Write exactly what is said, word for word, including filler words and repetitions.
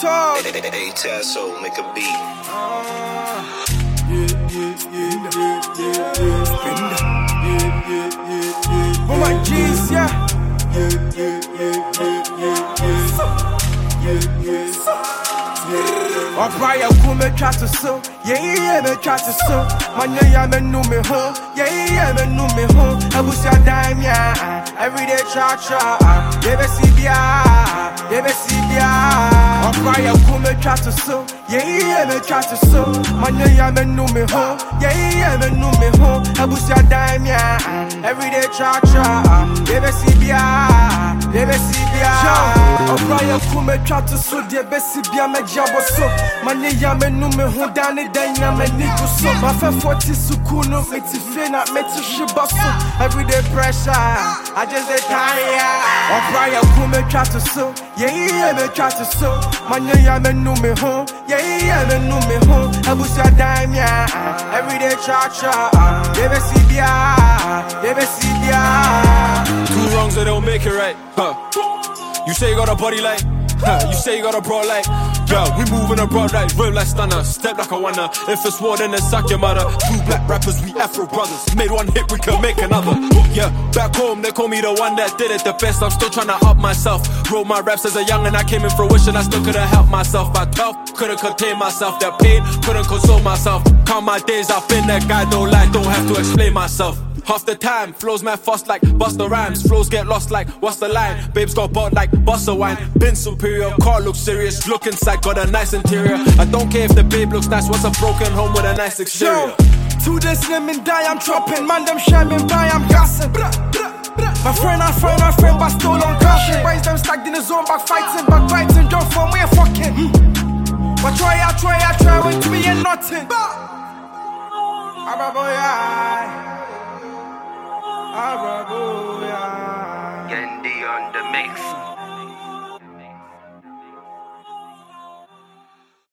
talk. Hey, Tasso, make a beat. Uh, yeah, yeah, yeah, yeah, yeah, yeah. Spin that. Yeah, yeah, yeah, yeah. For my G's, yeah. Yeah, yeah, yeah, yeah, yeah, yeah. Yeah, yeah. Alright, I'm coming try to so. Yeah, yeah, me try to so. My name, me know me home. Yeah, yeah, me know me home. I was your dime, yeah. Every day, cha cha. Yeah, me see ya. Yeah, me see ya. Alright, I'm coming try to so. Yeah, yeah, me try to so. My name, me know me home. Yeah, yeah, me know me home. I was your dime, yeah. Every day, cha cha. Yeah, me see ya. Yeah, me see ya. Alright, I'm coming try to so. Yeah, me see ya. Me jabo so. Mane ya me no me ho dane dan ya me ni go so. My fa forty sukunu me ti fe na me ti shiba so. Everyday pressure, I just dey tired. Alright, I come try to so. Yeah, yeah, me try to so. Mane ya me no me ho. Yeah, yeah, me no me ho. Abus ya dime ya. Everyday cha cha. Yeah, me see bia. Yeah, me see bia. Two wrongs that don't make it right. Huh. You say you got a body like. Huh. You say you got a bro like. Yo, we moving abroad like real like stunner. Step like a wonder. If it's war, then it's suck your mother. Two black rappers, we Afro brothers. Made one hit, we can make another. Yeah, back home, they call me the one that did it the best. I'm still trying to up myself. Wrote my raps as a young and I came in fruition. I still couldn't help myself. By twelve, couldn't contain myself. That pain, couldn't console myself. Count my days, I've been that guy. Don't lie, don't have to explain myself. Half the time, flows mad fast like Busta Rhymes. Flows get lost like, what's the line? Babes got bought like Busta Wine. Been superior, car looks serious. Look inside, got a nice interior. I don't care if the babe looks nice. What's a broken home with a nice exterior? To the slim and die, I'm dropping. Man, them shamming by, I'm gassing. My friend, I friend, my friend, but still on caution. Boys, them stacked in the zone, back fighting, back fighting. Don't form, we're fucking. But try, I try, I try, with me and nothing. Ababoya. Yendi on the mix.